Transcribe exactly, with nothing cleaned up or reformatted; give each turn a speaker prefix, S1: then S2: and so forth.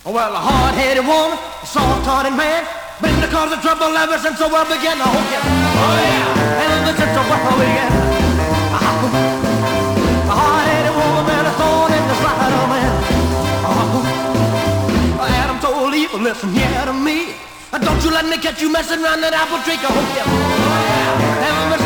S1: Well, a hard-headed woman, a soft-hearted man, been the cause of trouble ever since the world began. Oh yeah, oh yeah, ever since the world began. A hard-headed woman, a thorn in the side of man. Oh, Adam told Eve, listen here to me. Don't you let me catch you messing around that apple tree. Oh yeah, oh yeah, ever